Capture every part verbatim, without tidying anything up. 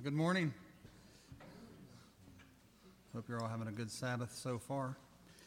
Good morning. Hope you're all having a good Sabbath so far.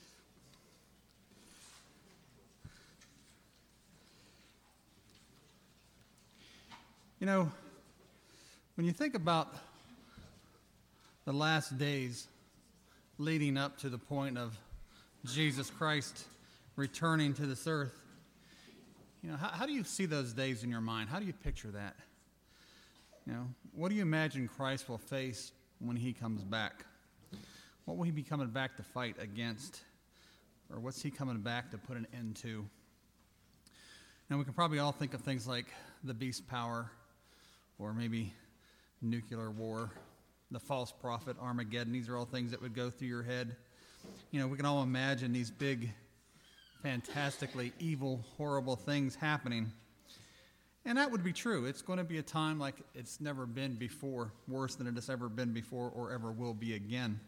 You know, when you think about the last days leading up to the point of Jesus Christ returning to this earth, you know, how, how do you see those days in your mind? How do you picture that? You know, what do you imagine Christ will face when he comes back? What will he be coming back to fight against? Or what's he coming back to put an end to? Now, we can probably all think of things like the beast power, or maybe nuclear war, the false prophet, Armageddon. These are all things that would go through your head. You know, we can all imagine these big, fantastically evil, horrible things happening. And that would be true. It's going to be a time like it's never been before, worse than it has ever been before or ever will be again.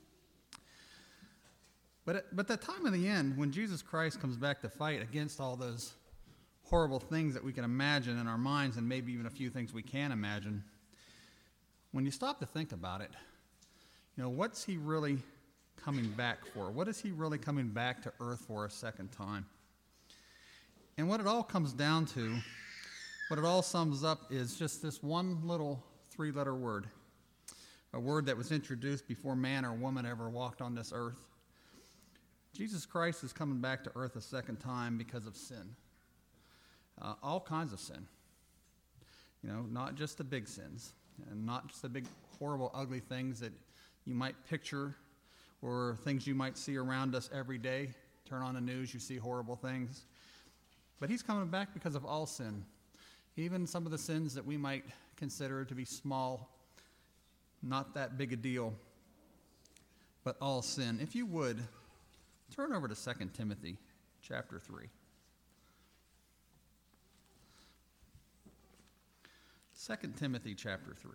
But but that time of the end, when Jesus Christ comes back to fight against all those horrible things that we can imagine in our minds, and maybe even a few things we can imagine, when you stop to think about it, you know, what's he really coming back for? What is he really coming back to earth for a second time? And what it all comes down to, what it all sums up is just this one little three-letter word, a word that was introduced before man or woman ever walked on this earth. Jesus Christ is coming back to earth a second time because of sin. Uh, all kinds of sin. You know, not just the big sins, and not just the big, horrible, ugly things that you might picture or things you might see around us every day. Turn on the news, you see horrible things. But he's coming back because of all sin. Even some of the sins that we might consider to be small, not that big a deal, but all sin. If you would, turn over to Second Timothy chapter three. Second Timothy chapter three.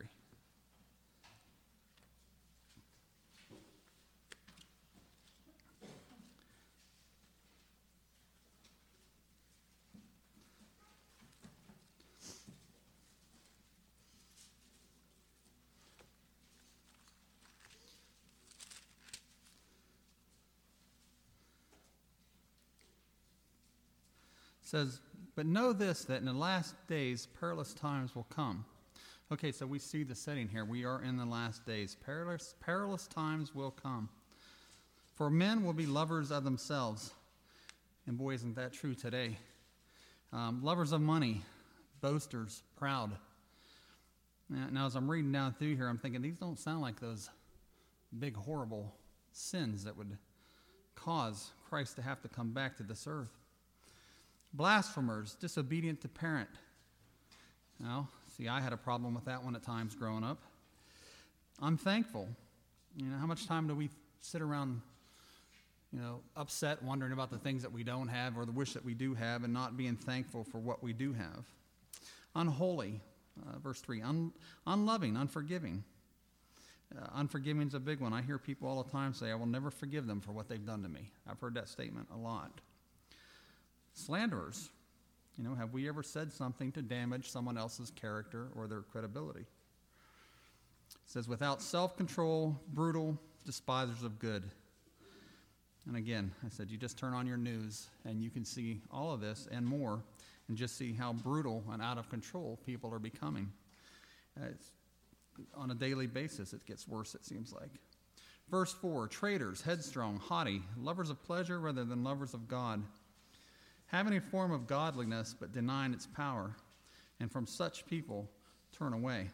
Says, but know this, that in the last days perilous times will come. Okay, so we see the setting here. We are in the last days. Perilous, perilous times will come. For men will be lovers of themselves. And boy, isn't that true today. Um, lovers of money, boasters, proud. Now, now, as I'm reading down through here, I'm thinking these don't sound like those big, horrible sins that would cause Christ to have to come back to this earth. Blasphemers, disobedient to parent. Now, see, I had a problem with that one at times growing up. Unthankful. You know, how much time do we sit around, you know, upset, wondering about the things that we don't have or the wish that we do have, and not being thankful for what we do have? Unholy, uh, verse three. Un- unloving, unforgiving. Uh, unforgiving is a big one. I hear people all the time say, I will never forgive them for what they've done to me. I've heard that statement a lot. Slanderers. You know, have we ever said something to damage someone else's character or their credibility? It says, without self-control, brutal, despisers of good. And again, I said, you just turn on your news and you can see all of this and more, and just see how brutal and out of control people are becoming. Uh, it's, on a daily basis, it gets worse, it seems like. Verse four, traitors, headstrong, haughty, lovers of pleasure rather than lovers of God, having a form of godliness, but denying its power, and from such people turn away.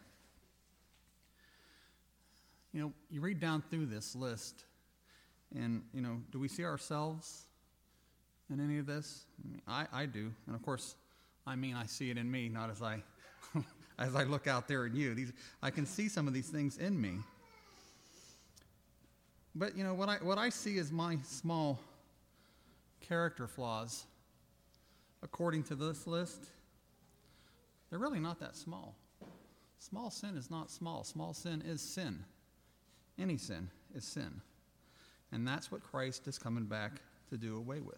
You know, you read down through this list, and, you know, do we see ourselves in any of this? I mean, I, I do, and of course, I mean, I see it in me, not as I as I look out there in you. These, I can see some of these things in me. But, you know, what I what I see is my small character flaws. According to this list, they're really not that small. Small sin is not small. Small sin is sin. Any sin is sin. And that's what Christ is coming back to do away with.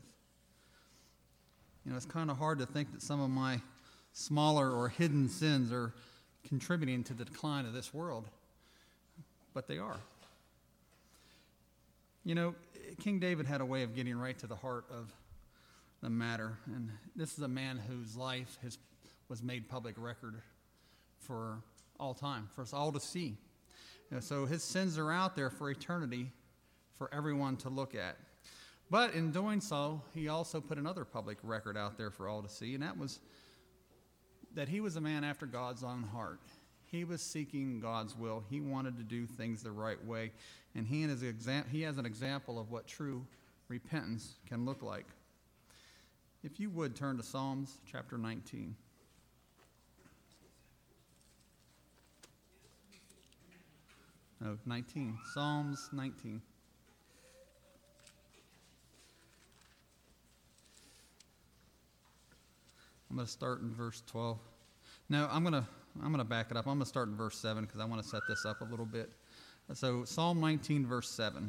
You know, it's kind of hard to think that some of my smaller or hidden sins are contributing to the decline of this world, but they are. You know, King David had a way of getting right to the heart of the matter, and this is a man whose life has, was made public record for all time, for us all to see. You know, so his sins are out there for eternity for everyone to look at. But in doing so, he also put another public record out there for all to see, and that was that he was a man after God's own heart. He was seeking God's will. He wanted to do things the right way, and he, is exa- he has an example of what true repentance can look like. If you would turn to Psalms chapter nineteen. No, nineteen. Psalms nineteen. I'm going to start in verse twelve. No, I'm going to I'm going to back it up. I'm going to start in verse seven because I want to set this up a little bit. So Psalm nineteen, verse seven.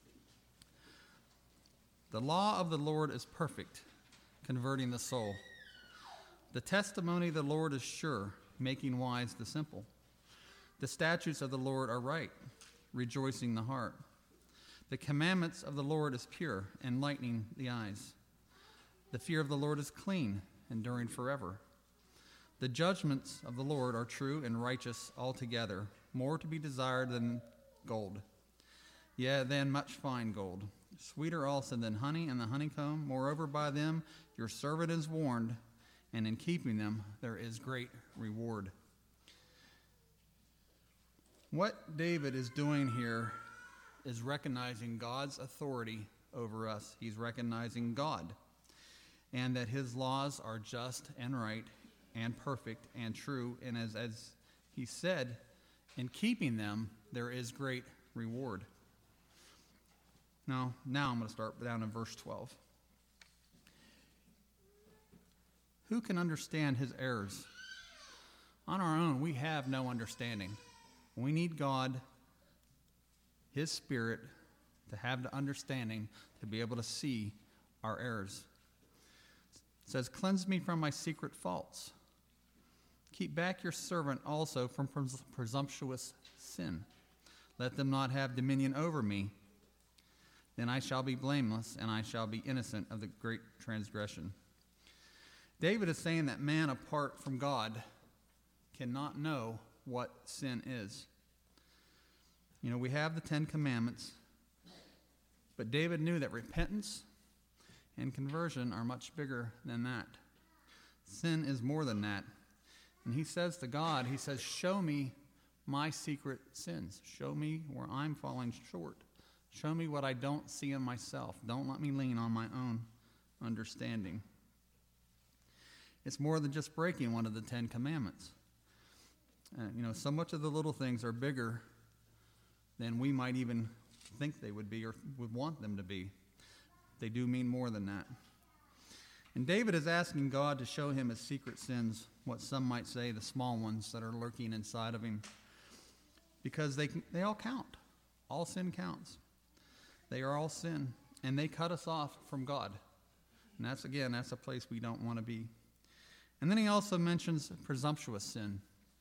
The law of the Lord is perfect, converting the soul. The testimony of the Lord is sure, making wise the simple. The statutes of the Lord are right, rejoicing the heart. The commandments of the Lord is pure, enlightening the eyes. The fear of the Lord is clean, enduring forever. The judgments of the Lord are true and righteous altogether, more to be desired than gold, yea, than much fine gold, sweeter also than honey and the honeycomb. Moreover, by them your servant is warned, and in keeping them there is great reward. What David is doing here is recognizing God's authority over us. He's recognizing God, and that his laws are just and right and perfect and true. And as, as he said, in keeping them, there is great reward. Now, now I'm going to start down in verse twelve. Who can understand his errors? On our own, we have no understanding. We need God, his Spirit, to have the understanding to be able to see our errors. It says, cleanse me from my secret faults. Keep back your servant also from pres- presumptuous sin. Let them not have dominion over me. Then I shall be blameless, and I shall be innocent of the great transgression. David is saying that man apart from God cannot know what sin is. You know, we have the Ten Commandments, but David knew that repentance and conversion are much bigger than that. Sin is more than that. And he says to God, he says, show me my secret sins. Show me where I'm falling short. Show me what I don't see in myself. Don't let me lean on my own understanding. It's more than just breaking one of the Ten Commandments. Uh, you know, so much of the little things are bigger than we might even think they would be or would want them to be. They do mean more than that. And David is asking God to show him his secret sins, what some might say the small ones that are lurking inside of him, because they they all count. All sin counts. They are all sin, and they cut us off from God. And that's, again, that's a place we don't want to be. And then he also mentions presumptuous sin.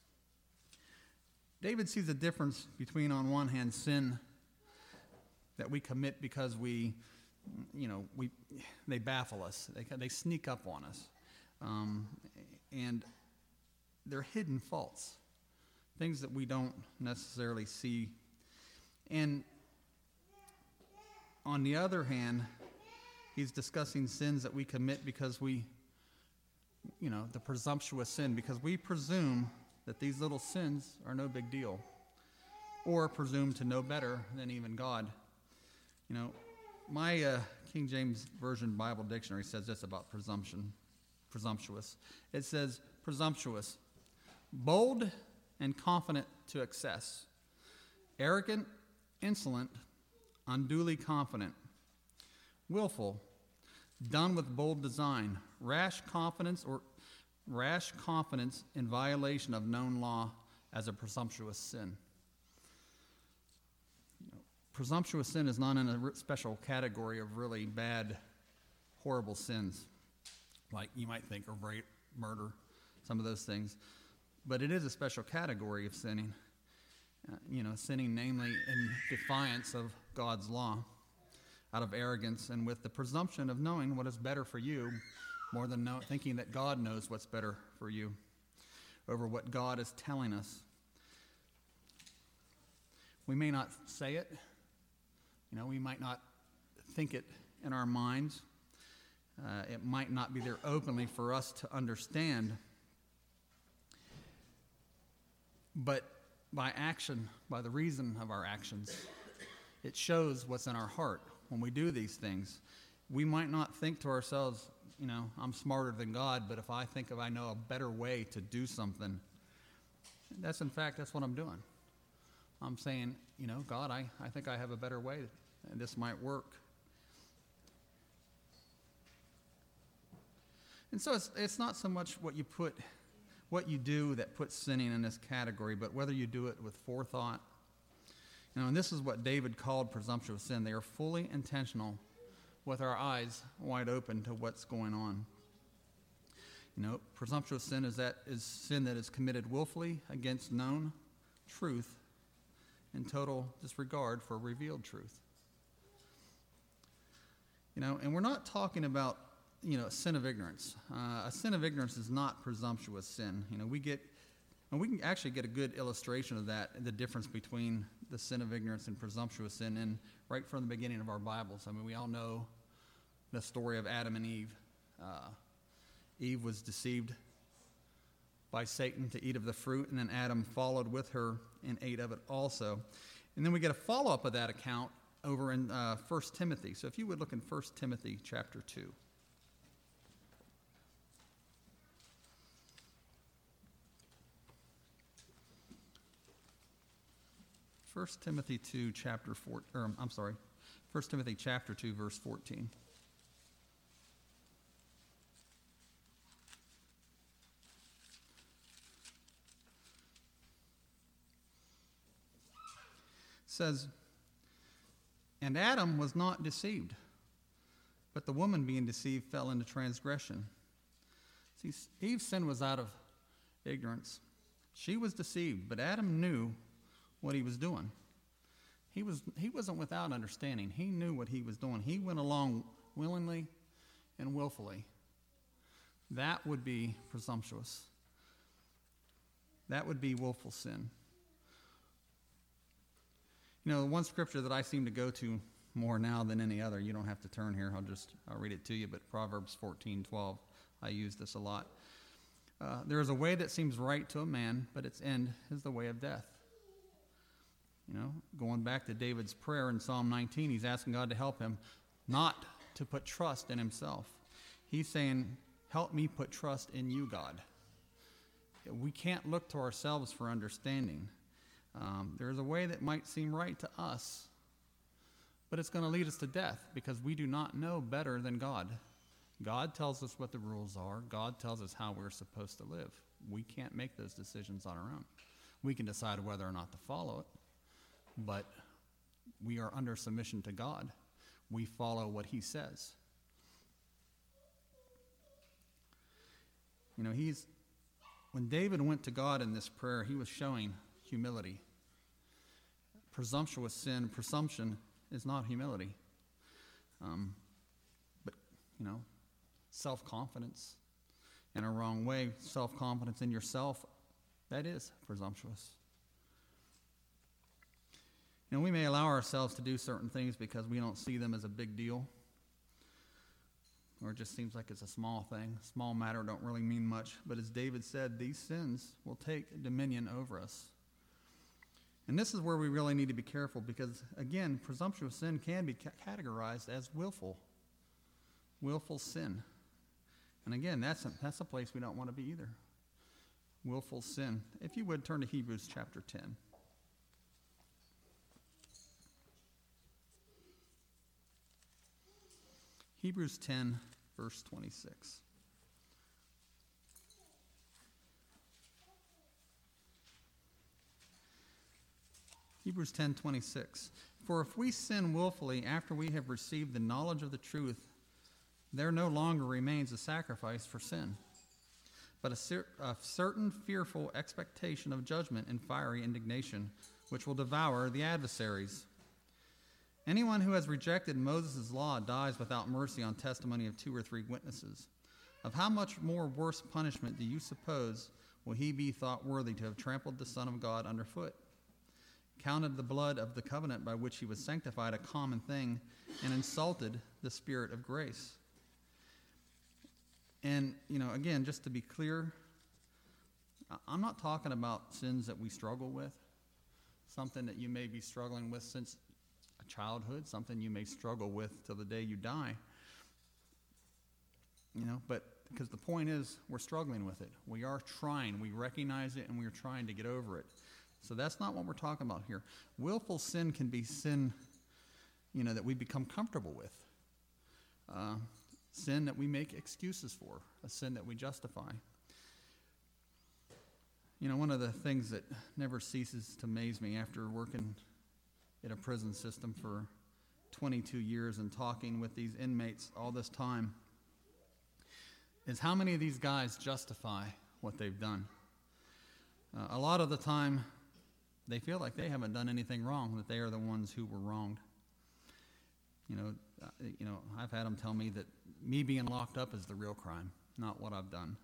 David sees a difference between, on one hand, sin that we commit because we, you know, we they baffle us. They they sneak up on us. Um, and they're hidden faults, things that we don't necessarily see. And on the other hand, he's discussing sins that we commit because we, you know, the presumptuous sin, because we presume that these little sins are no big deal, or presume to know better than even God. You know, my uh, King James Version Bible Dictionary says this about presumption, presumptuous. It says, presumptuous, bold and confident to excess, arrogant, insolent, unduly confident, willful, done with bold design, rash confidence or rash confidence in violation of known law as a presumptuous sin. You know, presumptuous sin is not in a special category of really bad, horrible sins, like you might think, or rape, murder, some of those things. but it is a special category of sinning. Uh, you know, sinning namely in defiance of God's law, out of arrogance and with the presumption of knowing what is better for you more than know, thinking that God knows what's better for you over what God is telling us. We may not say it. You know, we might not think it in our minds. Uh, it might not be there openly for us to understand. But by action, by the reason of our actions, it shows what's in our heart. When we do these things, we might not think to ourselves, you know, I'm smarter than God, but if I think of I know a better way to do something, that's in fact, that's what I'm doing. I'm saying, you know, God, I, I think I have a better way, and this might work. And so it's it's not so much what you put, what you do that puts sinning in this category, but whether you do it with forethought. You know, and this is what David called presumptuous sin. They are fully intentional with our eyes wide open to what's going on. You know, presumptuous sin is that is sin that is committed willfully against known truth in total disregard for revealed truth. You know, and we're not talking about, you know, a sin of ignorance. Uh, a sin of ignorance is not presumptuous sin. You know, we get, and we can actually get a good illustration of that, the difference between the sin of ignorance and presumptuous sin, and right from the beginning of our Bibles. I mean, we all know the story of Adam and Eve. Uh, Eve was deceived by Satan to eat of the fruit, and then Adam followed with her and ate of it also. And then we get a follow-up of that account over in uh, First Timothy. So if you would look in First Timothy chapter two. First Timothy two, chapter four, or I'm sorry, First Timothy chapter two, verse fourteen. It says, "And Adam was not deceived, but the woman being deceived fell into transgression." See, Eve's sin was out of ignorance. She was deceived, but Adam knew what he was doing. He was he wasn't without understanding. He knew what he was doing. He went along willingly and willfully. That would be presumptuous. That would be willful sin. You know, the one scripture that I seem to go to more now than any other, you don't have to turn here, I'll just I'll read it to you, but Proverbs fourteen twelve, I use this a lot. Uh, there is a way that seems right to a man, but its end is the way of death. You know, going back to David's prayer in Psalm nineteen, he's asking God to help him not to put trust in himself. He's saying, help me put trust in you, God. We can't look to ourselves for understanding. Um, there's a way that might seem right to us, but it's going to lead us to death because we do not know better than God. God tells us what the rules are. God tells us how we're supposed to live. We can't make those decisions on our own. We can decide whether or not to follow it, but we are under submission to God. We follow what he says. You know, he's when David went to God in this prayer, he was showing humility. Presumptuous sin, presumption is not humility. Um, but, you know, self-confidence in a wrong way, self-confidence in yourself, that is presumptuous. You know, we may allow ourselves to do certain things because we don't see them as a big deal, or it just seems like it's a small thing. Small matter don't really mean much. But as David said, these sins will take dominion over us. And this is where we really need to be careful because, again, presumptuous sin can be ca- categorized as willful. Willful sin. And again, that's a, that's a place we don't want to be either. Willful sin. If you would, turn to Hebrews chapter ten. Hebrews ten, verse twenty-six. Hebrews ten, twenty-six. For if we sin willfully after we have received the knowledge of the truth, there no longer remains a sacrifice for sin, but a, cer- a certain fearful expectation of judgment and fiery indignation, which will devour the adversaries. Anyone who has rejected Moses' law dies without mercy on testimony of two or three witnesses. Of how much more worse punishment do you suppose will he be thought worthy to have trampled the Son of God underfoot, counted the blood of the covenant by which he was sanctified a common thing, and insulted the Spirit of grace? And, you know, again, just to be clear, I'm not talking about sins that we struggle with, something that you may be struggling with since childhood, something you may struggle with till the day you die. You know, but because the point is we're struggling with it. We are trying. We recognize it and we are trying to get over it. So that's not what we're talking about here. Willful sin can be sin, you know, that we become comfortable with. Uh, sin that we make excuses for. A sin that we justify. You know, one of the things that never ceases to amaze me after working in a prison system for twenty-two years and talking with these inmates all this time is how many of these guys justify what they've done. Uh, a lot of the time, they feel like they haven't done anything wrong, that they are the ones who were wronged. You know, uh, you know, I've had them tell me that me being locked up is the real crime, not what I've done.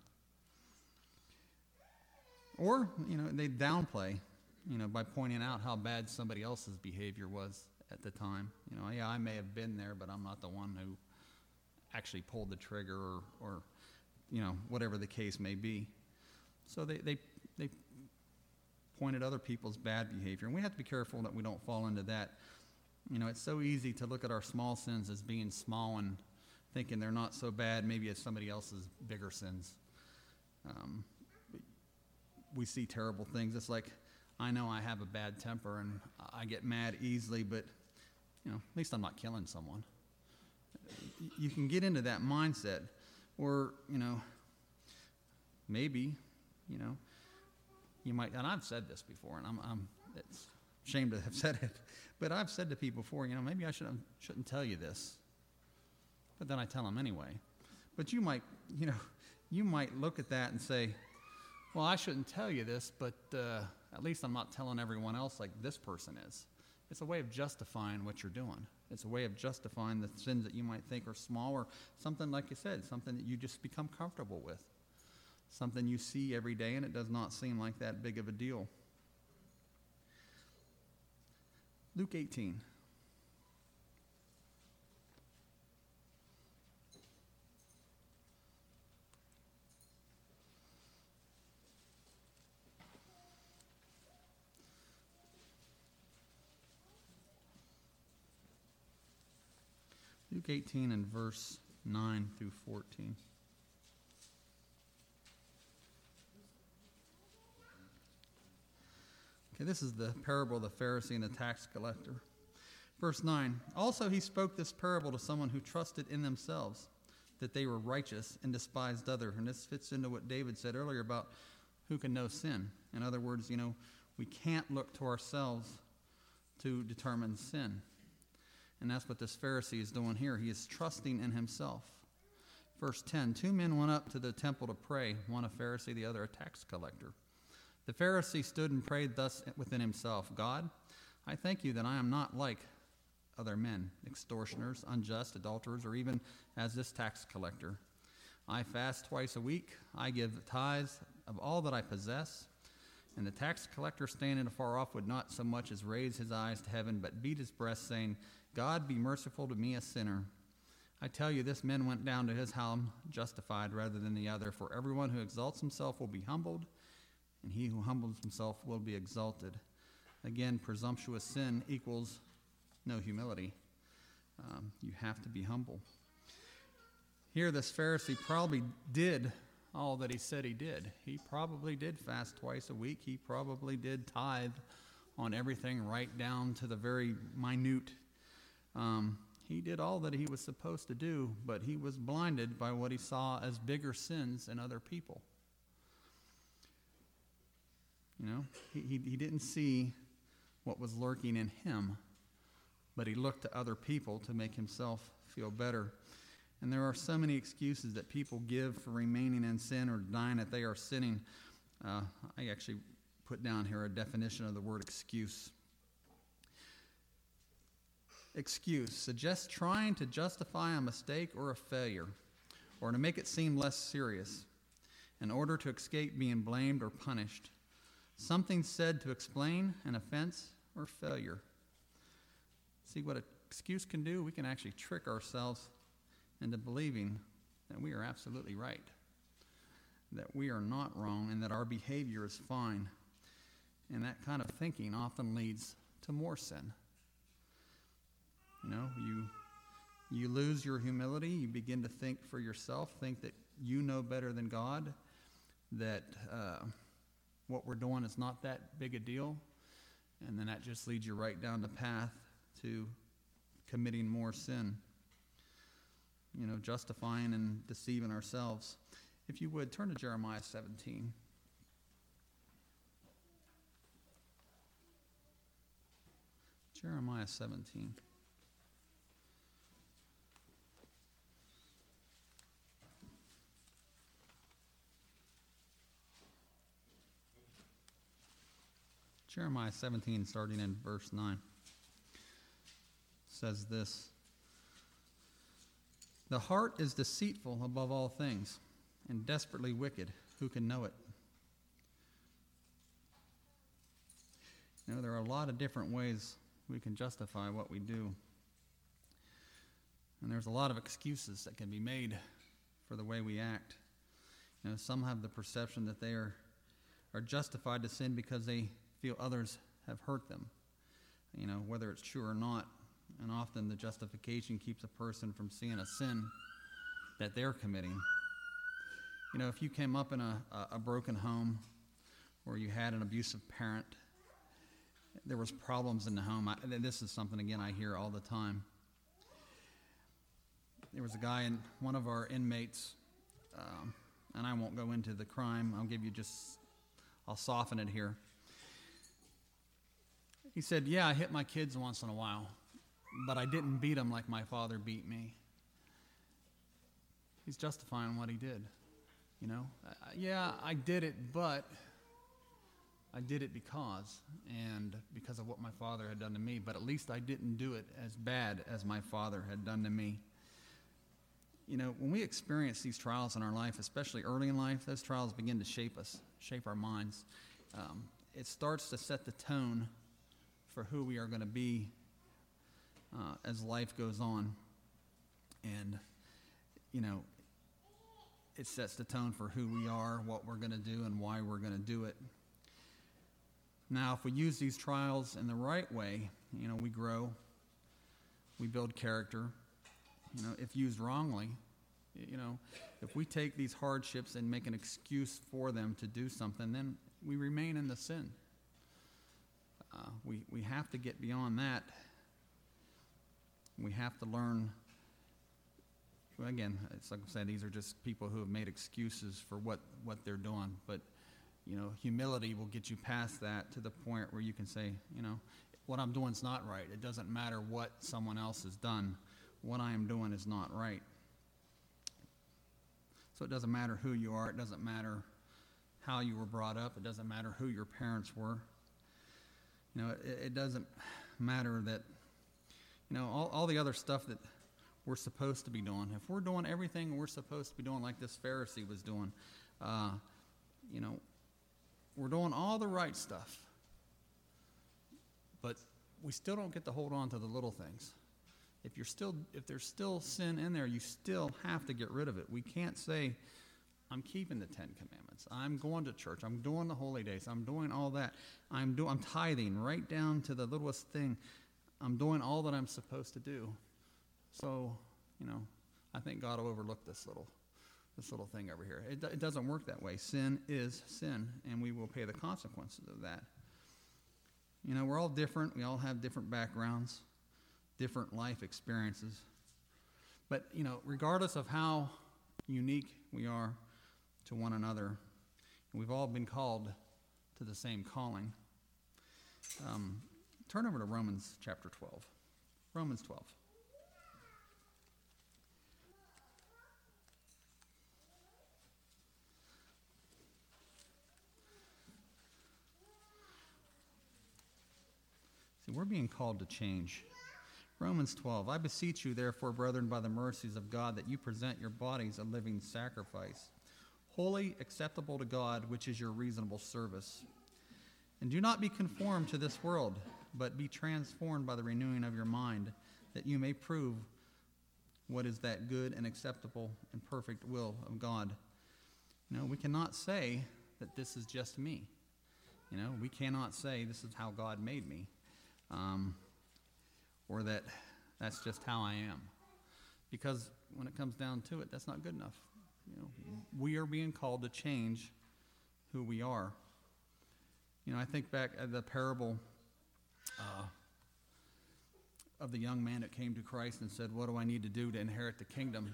Or, you know, they downplay, you know, by pointing out how bad somebody else's behavior was at the time. You know, yeah, I may have been there, but I'm not the one who actually pulled the trigger or, or you know, whatever the case may be. So they, they, they point at other people's bad behavior. And we have to be careful that we don't fall into that. You know, it's so easy to look at our small sins as being small and thinking they're not so bad, maybe as somebody else's bigger sins. Um, we see terrible things. It's like, I know I have a bad temper and I get mad easily, but, you know, at least I'm not killing someone. You can get into that mindset. Or, you know, maybe, you know, you might, and I've said this before, and I'm, I'm it's ashamed to have said it, but I've said to people before, you know, maybe I shouldn't, shouldn't tell you this. But then I tell them anyway. But you might, you know, you might look at that and say, well, I shouldn't tell you this, but uh, at least I'm not telling everyone else like this person is. It's a way of justifying what you're doing. It's a way of justifying the sins that you might think are small, or something, like you said, something that you just become comfortable with. Something you see every day and it does not seem like that big of a deal. Luke eighteen. Luke eighteen and verse nine through fourteen. Okay, this is the parable of the Pharisee and the tax collector. Verse nine, also he spoke this parable to someone who trusted in themselves that they were righteous and despised others. And this fits into what David said earlier about who can know sin. In other words, you know, we can't look to ourselves to determine sin. And that's what this Pharisee is doing here. He is trusting in himself. Verse ten, two men went up to the temple to pray, one a Pharisee, the other a tax collector. The Pharisee stood and prayed thus within himself, God, I thank you that I am not like other men, extortioners, unjust, adulterers, or even as this tax collector. I fast twice a week. I give tithes of all that I possess. And the tax collector, standing afar off, would not so much as raise his eyes to heaven, but beat his breast, saying, God, be merciful to me, a sinner. I tell you, this man went down to his home justified rather than the other. For everyone who exalts himself will be humbled, and he who humbles himself will be exalted. Again, presumptuous sin equals no humility. Um, you have to be humble. Here, this Pharisee probably did all that he said he did. He probably did fast twice a week. He probably did tithe on everything right down to the very minute. Um, he did all that he was supposed to do, but he was blinded by what he saw as bigger sins in other people. You know, he, he, he didn't see what was lurking in him, but he looked to other people to make himself feel better. And there are so many excuses that people give for remaining in sin or denying that they are sinning. Uh, I actually put down here a definition of the word excuse. Excuse suggests trying to justify a mistake or a failure, or to make it seem less serious, in order to escape being blamed or punished. Something said to explain an offense or failure. See what an excuse can do? We can actually trick ourselves into believing that we are absolutely right, that we are not wrong, and that our behavior is fine. And that kind of thinking often leads to more sin. You know, you you lose your humility, you begin to think for yourself, think that you know better than God, that uh, what we're doing is not that big a deal, and then that just leads you right down the path to committing more sin. You know, justifying and deceiving ourselves. If you would, turn to Jeremiah seventeen. Jeremiah seventeen. Jeremiah seventeen, starting in verse nine, says this: "The heart is deceitful above all things, and desperately wicked. Who can know it?" You know, there are a lot of different ways we can justify what we do. And there's a lot of excuses that can be made for the way we act. You know, some have the perception that they are, are justified to sin because they feel others have hurt them, you know, whether it's true or not. And often the justification keeps a person from seeing a sin that they're committing. You know, if you came up in a, a broken home or you had an abusive parent, there was problems in the home. I, this is something, again, I hear all the time. There was a guy, in one of our inmates, um, and I won't go into the crime. I'll give you just, I'll soften it here. He said, "Yeah, I hit my kids once in a while, but I didn't beat them like my father beat me." He's justifying what he did, you know. Uh, yeah, I did it, but I did it because, and because of what my father had done to me, but at least I didn't do it as bad as my father had done to me. You know, when we experience these trials in our life, especially early in life, those trials begin to shape us, shape our minds. Um, it starts to set the tone for who we are going to be uh, as life goes on. And, you know, it sets the tone for who we are, what we're going to do, and why we're going to do it. Now, if we use these trials in the right way, you know, we grow, we build character. You know, if used wrongly, you know, if we take these hardships and make an excuse for them to do something, then we remain in the sin. Uh, we, we have to get beyond that. We have to learn. Well, again, it's like I said, these are just people who have made excuses for what, what they're doing. But, you know, humility will get you past that to the point where you can say, you know, what I'm doing is not right. It doesn't matter what someone else has done. What I am doing is not right. So it doesn't matter who you are. It doesn't matter how you were brought up. It doesn't matter who your parents were. You know, it, it doesn't matter that, you know, all, all the other stuff that we're supposed to be doing. If we're doing everything we're supposed to be doing like this Pharisee was doing, uh, you know, we're doing all the right stuff. But we still don't get to hold on to the little things. If you're still, if there's still sin in there, you still have to get rid of it. We can't say, I'm keeping the Ten Commandments. I'm going to church. I'm doing the holy days. I'm doing all that. I'm doing. I'm tithing right down to the littlest thing. I'm doing all that I'm supposed to do. So, you know, I think God will overlook this little, this little thing over here. It, it doesn't work that way. Sin is sin, and we will pay the consequences of that. You know, we're all different. We all have different backgrounds, different life experiences. But, you know, regardless of how unique we are to one another, we've all been called to the same calling. Um, turn over to Romans chapter twelve. Romans twelve. See, we're being called to change. Romans twelve, I beseech you, therefore, brethren, by the mercies of God, that you present your bodies a living sacrifice, holy, acceptable to God, which is your reasonable service. And do not be conformed to this world, but be transformed by the renewing of your mind, that you may prove what is that good and acceptable and perfect will of God. You know, we cannot say that this is just me. You know, we cannot say this is how God made me. Um, or that that's just how I am. Because when it comes down to it, that's not good enough. You know, we are being called to change who we are. You know, I think back at the parable uh, of the young man that came to Christ and said, what do I need to do to inherit the kingdom?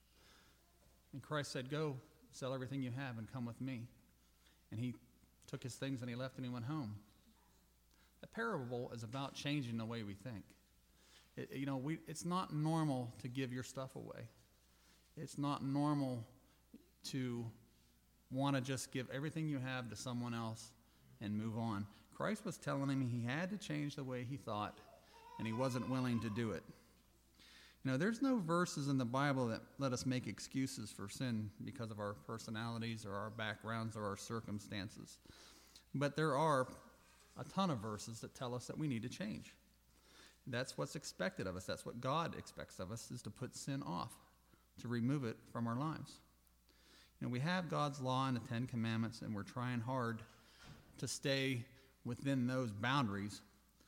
And Christ said, go, sell everything you have and come with me. And he took his things and he left and he went home. The parable is about changing the way we think. It, you know, we, it's not normal to give your stuff away. It's not normal to want to just give everything you have to someone else and move on. Christ was telling him he had to change the way he thought, and he wasn't willing to do it. You know, there's no verses in the Bible that let us make excuses for sin because of our personalities or our backgrounds or our circumstances. But there are a ton of verses that tell us that we need to change. That's what's expected of us. That's what God expects of us, is to put sin off, to remove it from our lives. You know, we have God's law and the Ten Commandments, and we're trying hard to stay within those boundaries.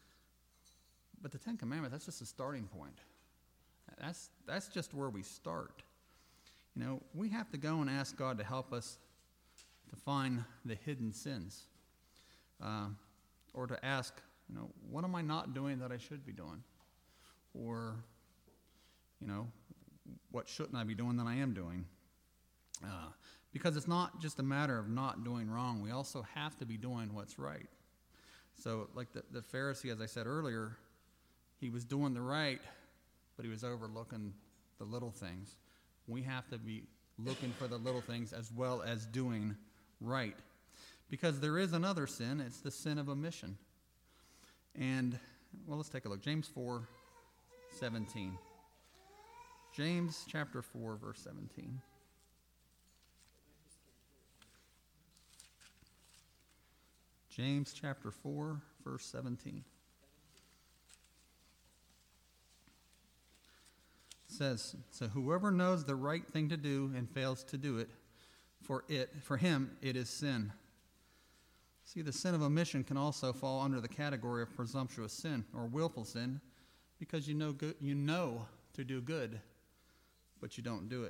But the Ten Commandments, that's just a starting point. That's, that's just where we start. You know, we have to go and ask God to help us to find the hidden sins. Uh, or to ask, you know, what am I not doing that I should be doing? Or, you know, what shouldn't I be doing that I am doing? Uh, because it's not just a matter of not doing wrong. We also have to be doing what's right. So, like the, the Pharisee, as I said earlier, he was doing the right, but he was overlooking the little things. We have to be looking for the little things as well as doing right. Because there is another sin. It's the sin of omission. And, well, let's take a look. James four seventeen. James chapter four, verse seventeen. James chapter four, verse seventeen. It says, so whoever knows the right thing to do and fails to do it, for it, for him it is sin. See, the sin of omission can also fall under the category of presumptuous sin or willful sin, because you know good, you know to do good, but you don't do it.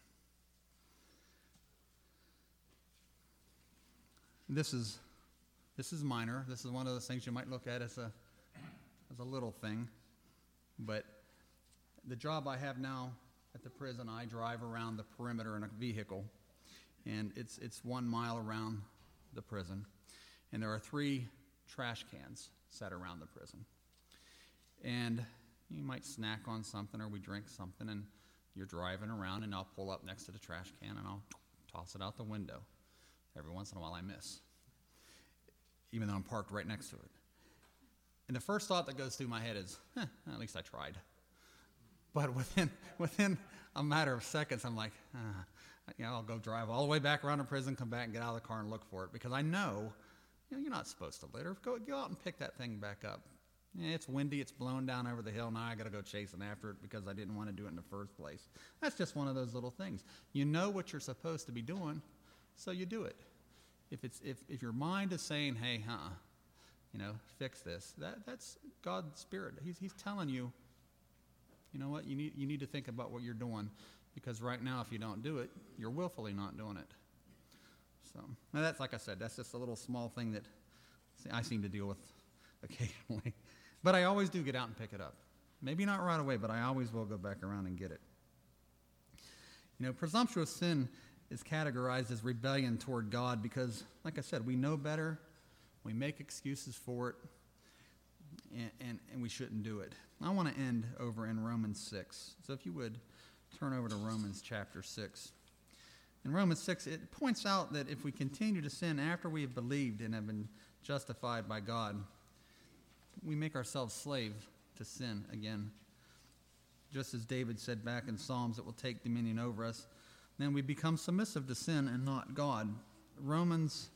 This is this is minor. This is one of those things you might look at as a as a little thing, but the job I have now at the prison, I drive around the perimeter in a vehicle, and it's it's one mile around the prison. And there are three trash cans set around the prison. And you might snack on something, or we drink something, and you're driving around, and I'll pull up next to the trash can, and I'll toss it out the window. Every once in a while I miss, even though I'm parked right next to it. And the first thought that goes through my head is, eh, at least I tried. But within within a matter of seconds, I'm like, ah, you know, I'll go drive all the way back around the prison, come back and get out of the car and look for it, because I know, you know, you're not supposed to litter. Go, go out and pick that thing back up. Yeah, it's windy, it's blown down over the hill, now I got to go chasing after it because I didn't want to do it in the first place. That's just one of those little things. You know what you're supposed to be doing, so you do it. If it's if, if your mind is saying, hey, huh, you know, fix this, that that's God's Spirit. He's he's telling you, you know what, you need you need to think about what you're doing, because right now if you don't do it, you're willfully not doing it. So, now that's, like I said, that's just a little small thing that I seem to deal with occasionally. But I always do get out and pick it up. Maybe not right away, but I always will go back around and get it. You know, presumptuous sin is categorized as rebellion toward God because, like I said, we know better, we make excuses for it, and, and, and we shouldn't do it. I want to end over in Romans six. So if you would, turn over to Romans chapter six. In Romans six, it points out that if we continue to sin after we have believed and have been justified by God, we make ourselves slave to sin again. Just as David said back in Psalms, it will take dominion over us. Then we become submissive to sin and not God. Romans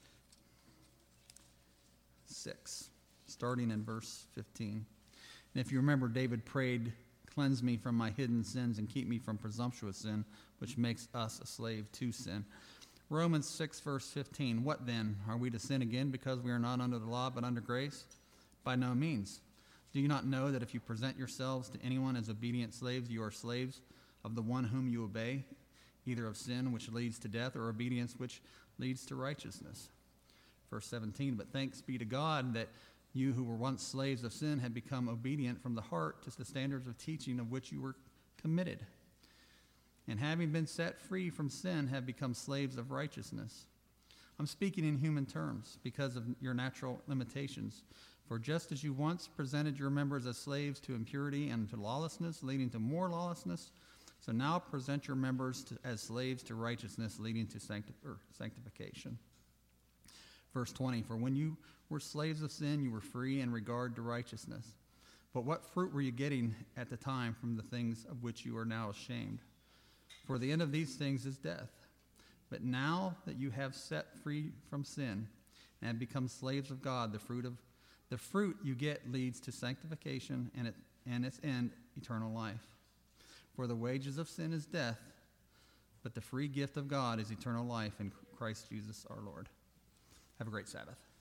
six, starting in verse fifteen. And if you remember, David prayed, "Cleanse me from my hidden sins and keep me from presumptuous sin, which makes us a slave to sin." Romans six, verse fifteen. What then? Are we to sin again because we are not under the law but under grace? By no means. Do you not know that if you present yourselves to anyone as obedient slaves, you are slaves of the one whom you obey, either of sin, which leads to death, or obedience, which leads to righteousness? Verse seventeen. But thanks be to God that you who were once slaves of sin have become obedient from the heart to the standards of teaching of which you were committed. And having been set free from sin, have become slaves of righteousness. I'm speaking in human terms because of your natural limitations. For just as you once presented your members as slaves to impurity and to lawlessness, leading to more lawlessness, so now present your members to, as slaves to righteousness, leading to sancti- or sanctification. Verse twenty, for when you were slaves of sin, you were free in regard to righteousness. But what fruit were you getting at the time from the things of which you are now ashamed? For the end of these things is death. But now that you have set free from sin and have become slaves of God, the fruit of the fruit you get leads to sanctification, and it and its end, eternal life. For the wages of sin is death, but the free gift of God is eternal life in Christ Jesus our Lord. Have a great Sabbath.